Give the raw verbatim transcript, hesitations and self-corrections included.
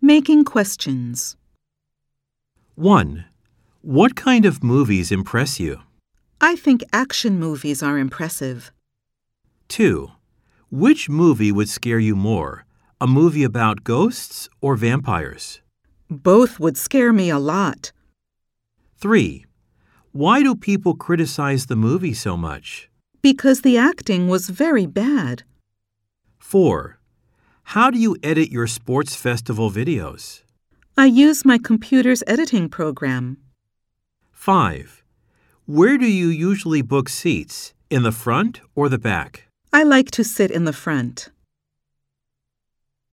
Making questions. one. What kind of movies impress you? I think action movies are impressive. two. Which movie would scare you more, a movie about ghosts or vampires? Both would scare me a lot. three. Why do people criticize the movie so much? Because the acting was very bad. four. How do you edit your sports festival videos? I use my computer's editing program. five. Where do you usually book seats, in the front or the back? I like to sit in the front.